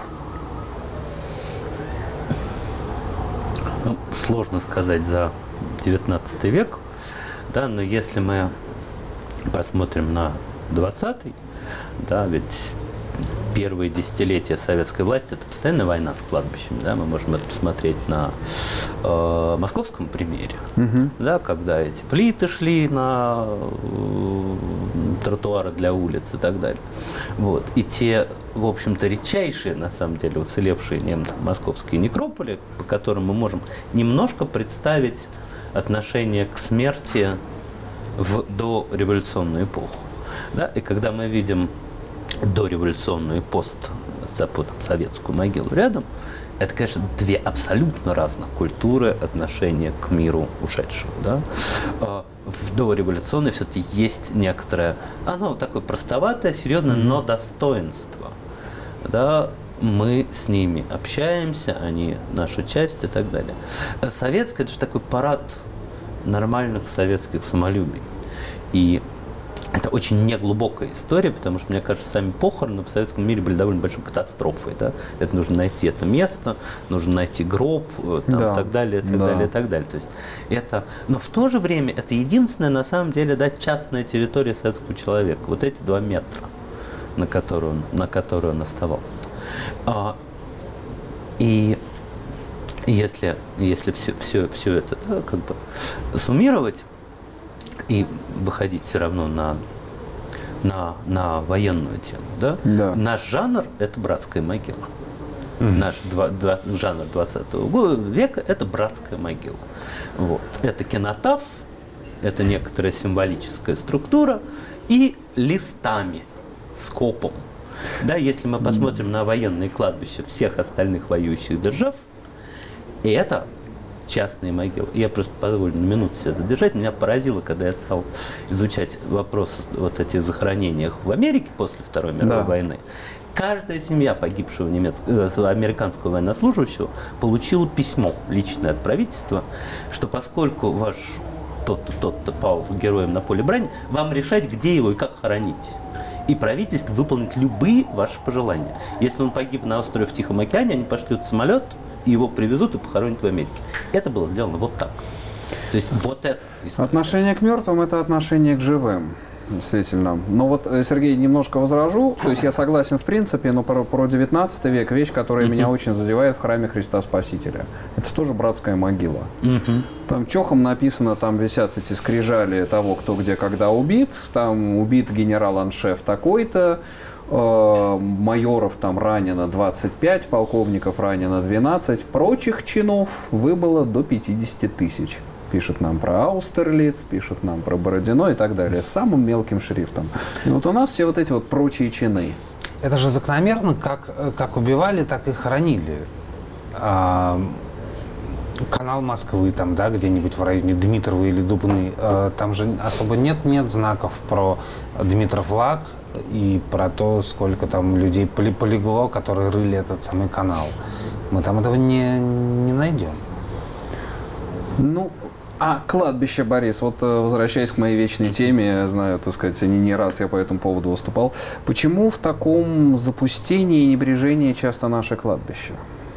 Ну, сложно сказать за девятнадцатый век, да, но если мы посмотрим на двадцатый, да, ведь первые десятилетия советской власти – это постоянная война с кладбищами, да, мы можем это посмотреть на э, московском примере, угу. да, когда эти плиты шли на э, тротуары для улиц и так далее. Вот. И те, в общем-то, редчайшие, на самом деле, уцелевшие не, там, московские некрополи, по которым мы можем немножко представить отношение к смерти в дореволюционную эпоху. Да? И когда мы видим дореволюционную и постсоветскую могилу рядом, это, конечно, две абсолютно разных культуры отношения к миру ушедшего. Да? В дореволюционной все-таки есть некоторое, оно такое простоватое, серьезное, но достоинство. Да? Мы с ними общаемся, они наша часть и так далее. Советское – это же такой парад нормальных советских самолюбий. И это очень неглубокая история, потому что, мне кажется, сами похороны в советском мире были довольно большой катастрофой. Да? Это нужно найти это место, нужно найти гроб, там, да. и так далее, и так да. далее, и так далее. То есть это... Но в то же время это единственная, на самом деле, да, частная территория советского человека. Вот эти два метра, на которую он, на которую он оставался. А, и если, если все, все, все это да, как бы суммировать, и выходить все равно на, на, на военную тему. Да? Да. Наш жанр – это братская могила. Mm-hmm. Наш два, два, жанр двадцатого века – это братская могила. Вот. Это кинотаф, это некоторая символическая структура и листами, скопом. Да, если мы посмотрим mm-hmm. на военные кладбища всех остальных воюющих держав, и это частные могилы. Я просто позволю на минуту себя задержать. Меня поразило, когда я стал изучать вопрос вот этих захоронениях в Америке после Второй мировой да. войны. Каждая семья погибшего немецкого, американского военнослужащего получила письмо личное от правительства, что поскольку ваш тот-то, тот-то пал героем на поле брани, вам решать, где его и как хоронить. И правительство выполнит любые ваши пожелания. Если он погиб на острове в Тихом океане, они пошлют самолет, и его привезут и похоронят в Америке. Это было сделано вот так. То есть вот это. История. Отношение к мертвым – это отношение к живым. Действительно. Но вот, Сергей, немножко возражу. То есть я согласен в принципе, но про, про девятнадцатый век вещь, которая uh-huh. меня очень задевает в храме Христа Спасителя. Это тоже братская могила. Uh-huh. Там чохом написано, там висят эти скрижали того, кто где когда убит. Там убит генерал-аншеф такой-то. Майоров там ранено двадцать пять, полковников ранено двенадцать. Прочих чинов выбыло до пятьдесят тысяч. Пишет нам про Аустерлиц, пишет нам про Бородино и так далее. С самым мелким шрифтом. И вот у нас все вот эти вот прочие чины. Это же закономерно, как, как убивали, так и хоронили. А, канал Москвы, там, да, где-нибудь в районе Дмитрова или Дубны, а, там же особо нет-нет знаков про Дмитров Лаг и про то, сколько там людей полегло, которые рыли этот самый канал. Мы там этого не, не найдем. Ну, а кладбище, Борис, вот возвращаясь к моей вечной теме, я знаю, так сказать, не, не раз я по этому поводу выступал. Почему в таком запустении и небрежении часто наше кладбище?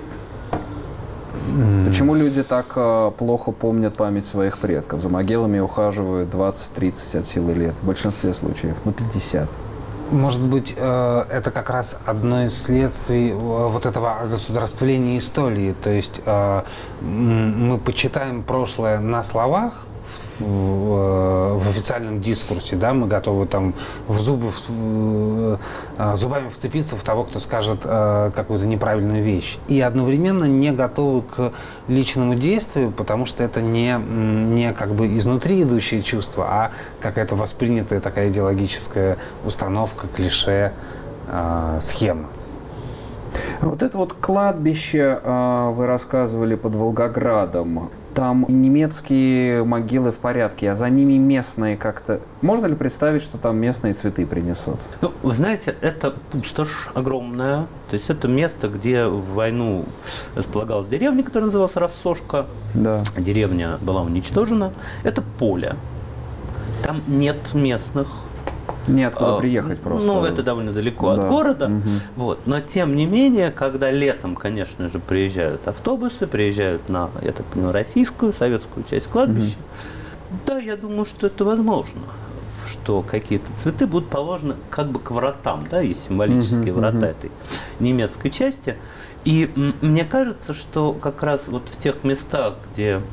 Mm. Почему люди так а, плохо помнят память своих предков? За могилами ухаживают двадцать-тридцать от силы лет, в большинстве случаев, ну пятьдесят. Может быть, это как раз одно из следствий вот этого огосударствления истории. То есть мы почитаем прошлое на словах, в, в официальном дискурсе, да, мы готовы там в зубы, в, зубами вцепиться в того, кто скажет э, какую-то неправильную вещь. И одновременно не готовы к личному действию, потому что это не, не как бы изнутри идущие чувства, а какая-то воспринятая такая идеологическая установка, клише, э, схема. Вот это вот кладбище, вы рассказывали под Волгоградом, там немецкие могилы в порядке, а за ними местные как-то... Можно ли представить, что там местные цветы принесут? Ну, вы знаете, это пустошь огромная. То есть это место, где в войну располагалась деревня, которая называлась Рассошка. Да. Деревня была уничтожена. Это поле. Там нет местных. Неоткуда приехать просто. Ну, это довольно далеко да. от города. Угу. Вот. Но, тем не менее, когда летом, конечно же, приезжают автобусы, приезжают на, я так понимаю, российскую, советскую часть кладбища, угу. да, я думаю, что это возможно. Что какие-то цветы будут положены как бы к вратам, да, есть символические uh-huh, врата uh-huh. этой немецкой части. И м- мне кажется, что как раз вот в тех местах, где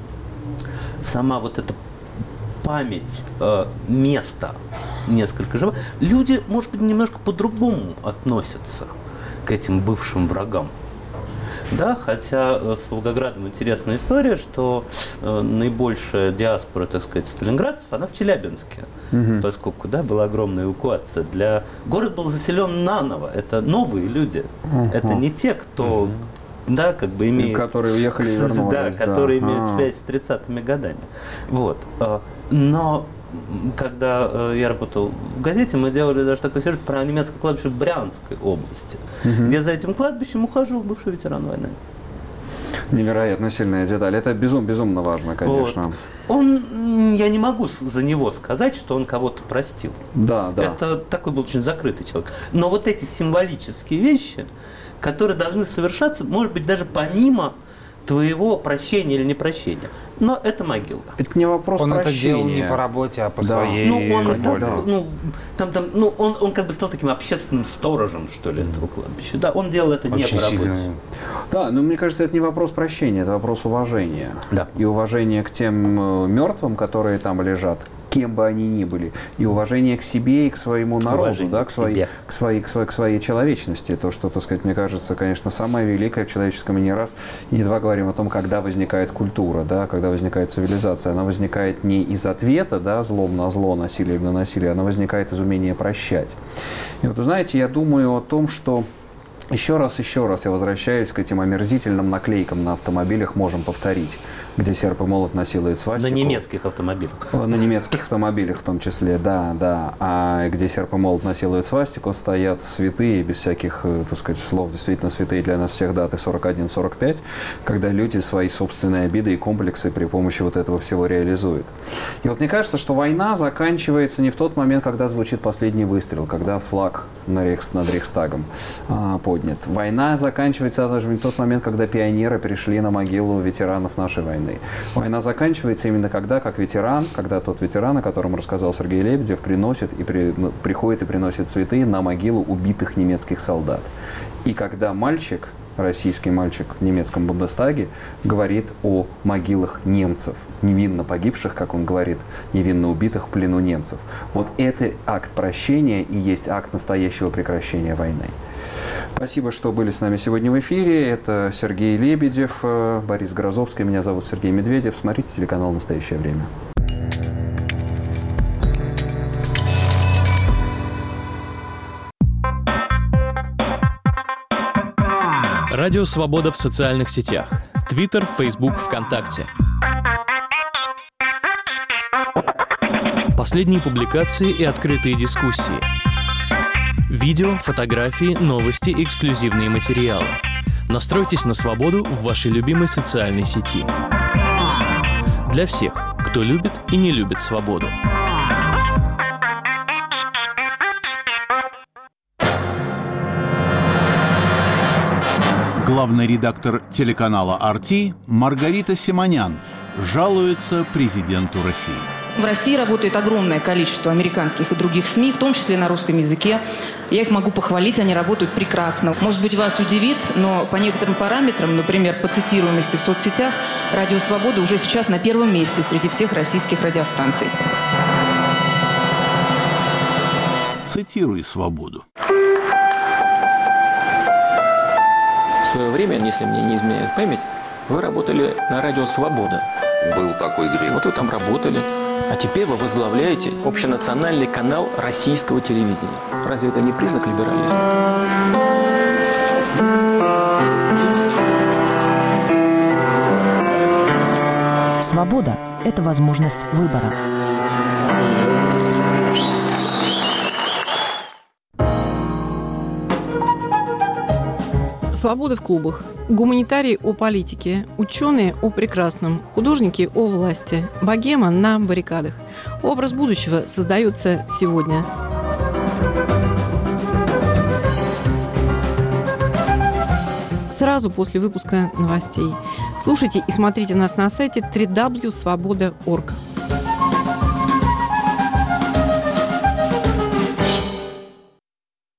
сама вот эта память э, места несколько жива, люди, может быть, немножко по-другому относятся к этим бывшим врагам. Да, хотя с Волгоградом интересная история, что э, наибольшая диаспора, так сказать, сталинградцев, она в Челябинске, угу. поскольку, да, была огромная эвакуация. Для... Город был заселен наново, это новые люди, угу. это не те, кто, угу. да, как бы имеет... Которые уехали и вернулись. Да, которые да. имеют А-а-а. связь с тридцатыми годами. Вот. Но... Когда э, я работал в газете, мы делали даже такой сюжет про немецкое кладбище в Брянской области, угу. где за этим кладбищем ухаживал бывший ветеран войны. Невероятно сильная деталь. Это безум, безумно важно, конечно. Вот. Он, я не могу за него сказать, что он кого-то простил. Да, да. Это такой был очень закрытый человек. Но вот эти символические вещи, которые должны совершаться, может быть, даже помимо твоего прощения или непрощения. Но это могила. Это не вопрос он прощения. Он это делал не по работе, а по да. своей ну, он, воле. да. ну, там, там, ну, он, он как бы стал таким общественным сторожем, что ли, этого кладбища. Да, он делал это очень не по работе. Сильно. Да, но мне кажется, это не вопрос прощения, это вопрос уважения. Да. И уважения к тем мертвым, которые там лежат, кем бы они ни были, и уважение к себе и к своему народу, да, к, своей, к, своей, к, своей, к своей человечности. То, что, так сказать, мне кажется, конечно, самое великое в человеческом, и не раз, и едва говорим о том, когда возникает культура, да, когда возникает цивилизация. Она возникает не из ответа, да, злом на зло, насилием на насилие, она возникает из умения прощать. И вот, вы знаете, я думаю о том, что еще раз, еще раз я возвращаюсь к этим омерзительным наклейкам на автомобилях «Можем повторить», где серп и молот насилует свастику. На немецких автомобилях. На немецких автомобилях в том числе, да, да. А где серп и молот насилует свастику, стоят святые, без всяких, так сказать, слов, действительно святые для нас всех даты сорок один сорок пять, когда люди свои собственные обиды и комплексы при помощи вот этого всего реализуют. И вот мне кажется, что война заканчивается не в тот момент, когда звучит последний выстрел, когда флаг над Рейхстагом а, поднят. Война заканчивается даже не в тот момент, когда пионеры пришли на могилу ветеранов нашей войны. Война заканчивается именно когда, как ветеран, когда тот ветеран, о котором рассказал Сергей Лебедев, приносит и при, ну, приходит и приносит цветы на могилу убитых немецких солдат. И когда мальчик, российский мальчик в немецком Бундестаге, говорит о могилах немцев, невинно погибших, как он говорит, невинно убитых в плену немцев. Вот это акт прощения и есть акт настоящего прекращения войны. Спасибо, что были с нами сегодня в эфире. Это Сергей Лебедев, Борис Грозовский. Меня зовут Сергей Медведев. Смотрите телеканал «Настоящее время». Радио «Свобода» в социальных сетях. Твиттер, Фейсбук, ВКонтакте. Последние публикации и открытые дискуссии. Видео, фотографии, новости, эксклюзивные материалы. Настройтесь на свободу в вашей любимой социальной сети. Для всех, кто любит и не любит свободу. Главный редактор телеканала ар ти Маргарита Симонян жалуется президенту России. В России работает огромное количество американских и других СМИ, в том числе на русском языке. Я их могу похвалить, они работают прекрасно. Может быть, вас удивит, но по некоторым параметрам, например, по цитируемости в соцсетях, «Радио Свобода» уже сейчас на первом месте среди всех российских радиостанций. Цитируй «Свободу». В свое время, если мне не изменяет память, вы работали на радио «Свобода». Был такой грех. Вот вы там работали. А теперь вы возглавляете общенациональный канал российского телевидения. Разве это не признак либерализма? Свобода – это возможность выбора. Свобода в клубах. Гуманитарии о политике, ученые о прекрасном, художники о власти, богема на баррикадах. Образ будущего создается сегодня. Сразу после выпуска новостей. Слушайте и смотрите нас на сайте дабл ю дабл ю дабл ю точка свобода точка орг.